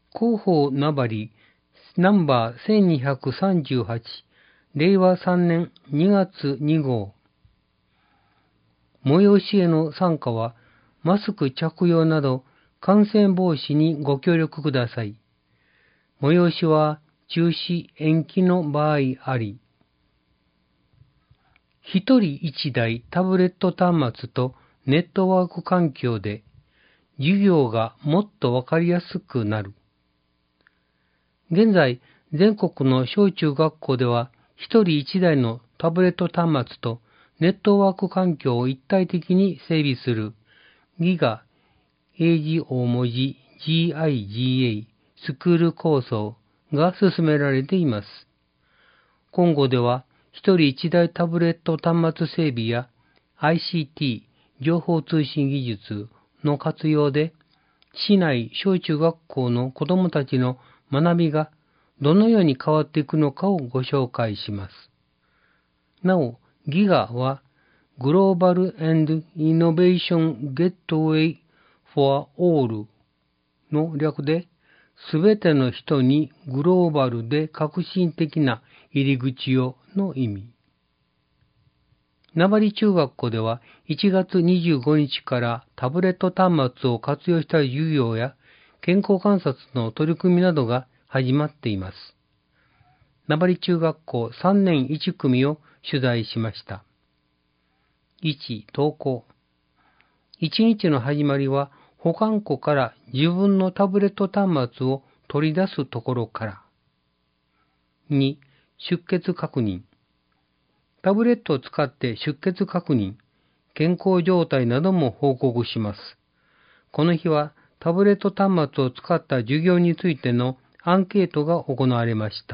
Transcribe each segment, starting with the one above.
広報名張ナンバー1238令和3年2月2号。催しへの参加はマスク着用など感染防止にご協力ください。催しは中止延期の場合あり。一人一台タブレット端末とネットワーク環境で授業がもっとわかりやすくなる。現在、全国の小中学校では一人一台のタブレット端末とネットワーク環境を一体的に整備するギガ、英字大文字 GIGA スクール構想が進められています。今後では一人一台タブレット端末整備や ICT 情報通信技術の活用で市内小中学校の子どもたちの学びがどのように変わっていくのかをご紹介します。なお、ギガは Global and Innovation Gateway for All の略で、すべての人にグローバルで革新的な入り口をの意味。名張中学校では1月25日からタブレット端末を活用した授業や健康観察の取り組みなどが始まっています。名張中学校3年1組を取材しました。1、登校。1日の始まりは保管庫から自分のタブレット端末を取り出すところから。2、出欠確認。タブレットを使って出欠確認、健康状態なども報告します。この日はタブレット端末を使った授業についてのアンケートが行われました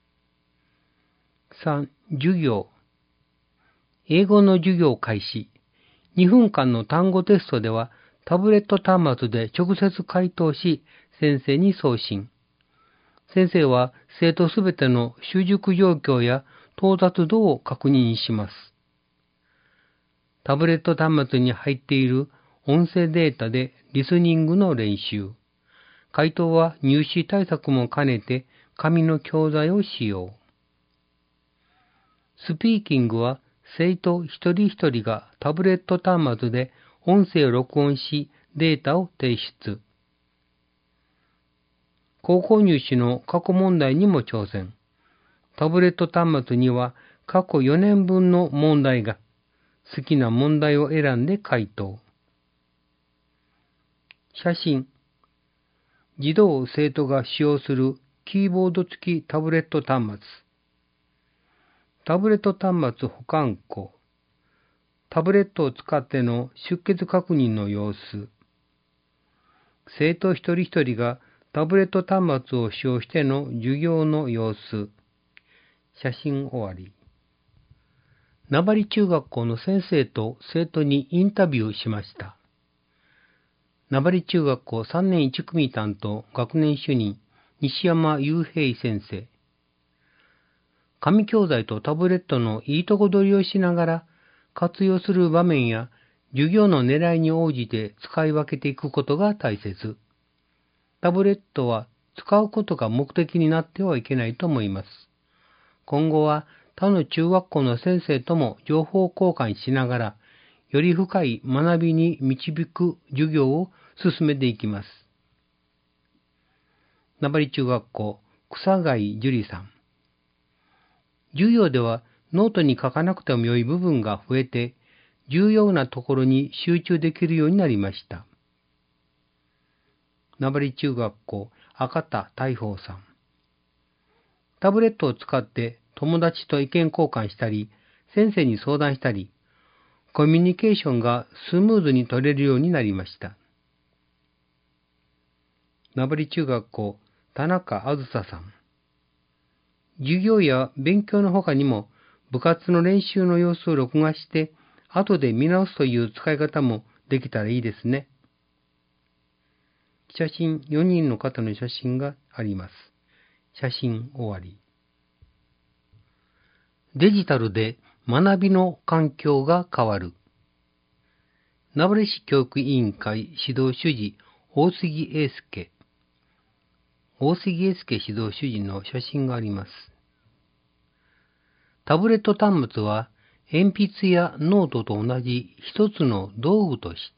。3、授業。英語の授業開始。2分間の単語テストではタブレット端末で直接回答し、先生に送信。先生は生徒すべての習熟状況や到達度を確認します。タブレット端末に入っている音声データでリスニングの練習。回答は入試対策も兼ねて紙の教材を使用。スピーキングは生徒一人一人がタブレット端末で音声を録音しデータを提出。高校入試の過去問題にも挑戦。タブレット端末には過去4年分の問題が、好きな問題を選んで回答。写真。児童生徒が使用するキーボード付きタブレット端末。タブレット端末保管庫。タブレットを使っての出欠確認の様子。生徒一人一人がタブレット端末を使用しての授業の様子。写真終わり。名張中学校の先生と生徒にインタビューしました。名張中学校3年1組担当学年主任西山雄平先生。紙教材とタブレットのいいとこ取りをしながら活用する場面や授業の狙いに応じて使い分けていくことが大切。タブレットは使うことが目的になってはいけないと思います。今後は他の中学校の先生とも情報交換しながら、より深い学びに導く授業を進めていきます。名張中学校草貝樹里さん。授業ではノートに書かなくても良い部分が増えて、重要なところに集中できるようになりました。名張中学校赤田大宝さん。タブレットを使って友達と意見交換したり、先生に相談したり、コミュニケーションがスムーズに取れるようになりました。名張中学校田中あずささん。授業や勉強の他にも部活の練習の様子を録画して、後で見直すという使い方もできたらいいですね。写真、4人の方の写真があります。写真終わり。デジタルで学びの環境が変わる。名張市教育委員会指導主事大杉英介。 大杉英介指導主人の写真があります。タブレット端末は鉛筆やノートと同じ一つの道具として、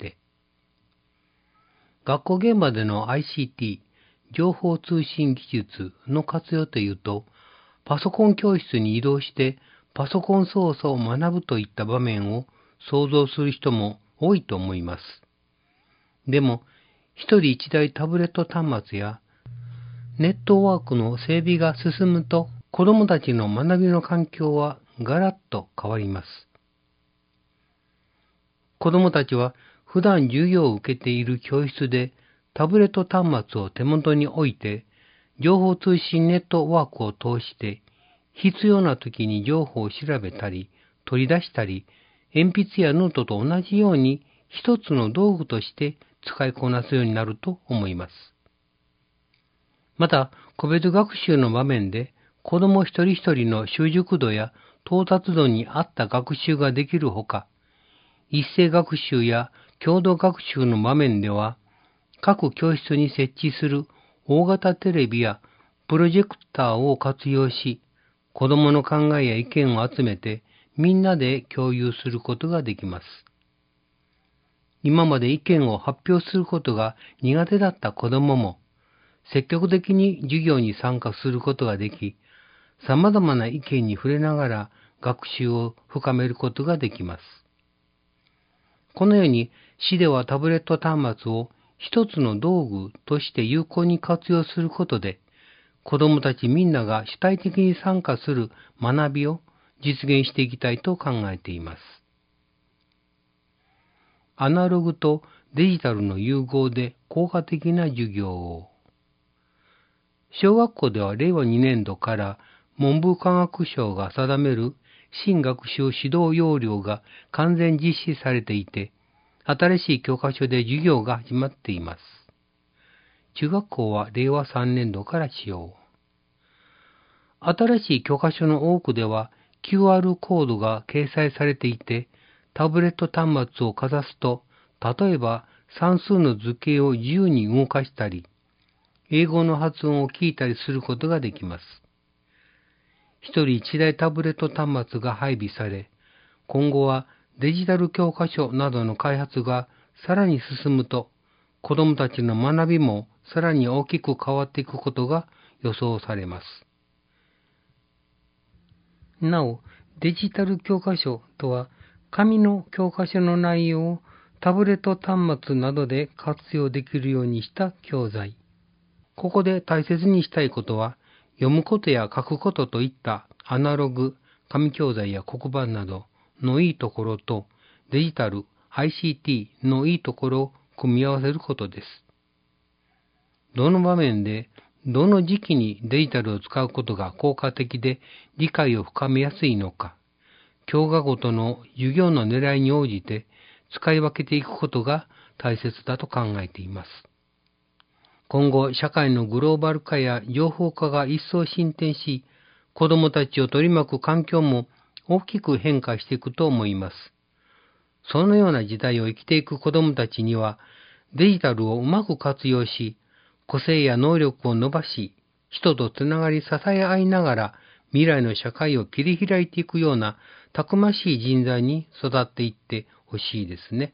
学校現場での ICT、情報通信技術の活用というと、パソコン教室に移動してパソコン操作を学ぶといった場面を想像する人も多いと思います。でも、一人一台タブレット端末やネットワークの整備が進むと、子供たちの学びの環境はガラッと変わります。子供たちは普段授業を受けている教室でタブレット端末を手元に置いて、情報通信ネットワークを通して必要な時に情報を調べたり、取り出したり、鉛筆やノートと同じように一つの道具として使いこなすようになると思います。また、個別学習の場面で子供一人一人の習熟度や到達度に合った学習ができるほか、一斉学習や共同学習の場面では、各教室に設置する大型テレビやプロジェクターを活用し、子供の考えや意見を集めてみんなで共有することができます。今まで意見を発表することが苦手だった子供も、積極的に授業に参加することができ、様々な意見に触れながら学習を深めることができます。このように、市ではタブレット端末を一つの道具として有効に活用することで、子どもたちみんなが主体的に参加する学びを実現していきたいと考えています。アナログとデジタルの融合で効果的な授業を。小学校では令和2年度から文部科学省が定める新学習指導要領が完全実施されていて、新しい教科書で授業が始まっています。中学校は令和3年度から使用。新しい教科書の多くでは QR コードが掲載されていて、タブレット端末をかざすと、例えば算数の図形を自由に動かしたり、英語の発音を聞いたりすることができます。一人一台タブレット端末が配備され、今後はデジタル教科書などの開発がさらに進むと、子どもたちの学びもさらに大きく変わっていくことが予想されます。なお、デジタル教科書とは、紙の教科書の内容をタブレット端末などで活用できるようにした教材。ここで大切にしたいことは、読むことや書くことといったアナログ、紙教材や黒板などのいいところと、デジタル、ICT のいいところを組み合わせることです。どの場面で、どの時期にデジタルを使うことが効果的で理解を深めやすいのか、教科ごとの授業の狙いに応じて使い分けていくことが大切だと考えています。今後、社会のグローバル化や情報化が一層進展し、子どもたちを取り巻く環境も大きく変化していくと思います。そのような時代を生きていく子どもたちには、デジタルをうまく活用し、個性や能力を伸ばし、人とつながり支え合いながら、未来の社会を切り開いていくようなたくましい人材に育っていってほしいですね。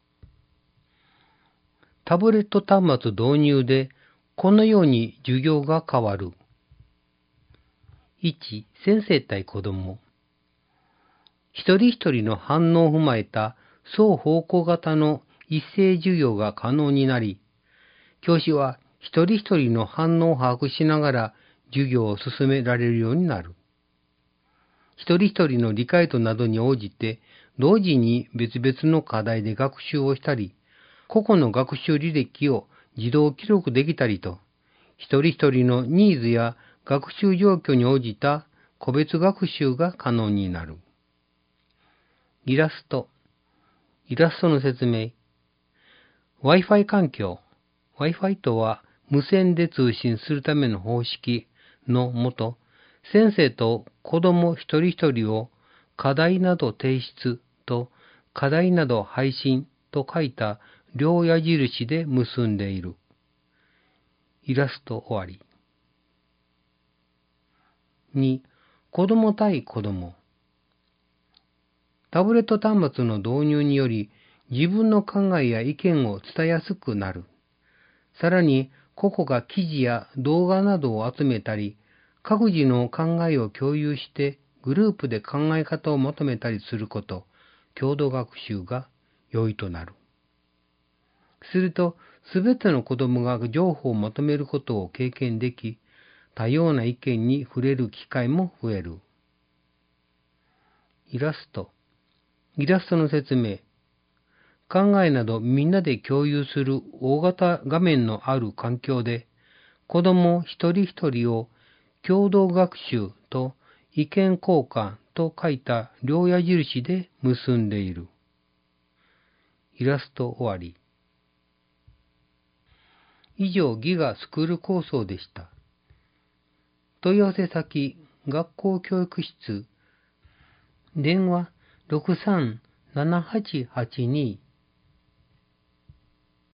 タブレット端末導入で、このように授業が変わる。1、先生対子供。一人一人の反応を踏まえた双方向型の一斉授業が可能になり、教師は一人一人の反応を把握しながら授業を進められるようになる。一人一人の理解度などに応じて、同時に別々の課題で学習をしたり、個々の学習履歴を自動記録できたりと、一人一人のニーズや学習状況に応じた個別学習が可能になる。イラストの説明。Wi-Fi 環境。Wi-Fi とは無線で通信するための方式のもと、先生と子供一人一人を課題など提出と課題など配信と書いた両矢印で結んでいる。イラスト終わり。 2、子供対子供。タブレット端末の導入により自分の考えや意見を伝えやすくなる。さらに、個々が記事や動画などを集めたり、各自の考えを共有してグループで考え方をまとめたりすること、共同学習が容易となる。すると、すべての子供が情報をまとめることを経験でき、多様な意見に触れる機会も増える。イラストの説明。考えなどみんなで共有する大型画面のある環境で、子供一人一人を共同学習と意見交換と書いた両矢印で結んでいる。イラスト終わり。以上、ギガスクール構想でした。問い合わせ先、学校教育室、電話 63-7882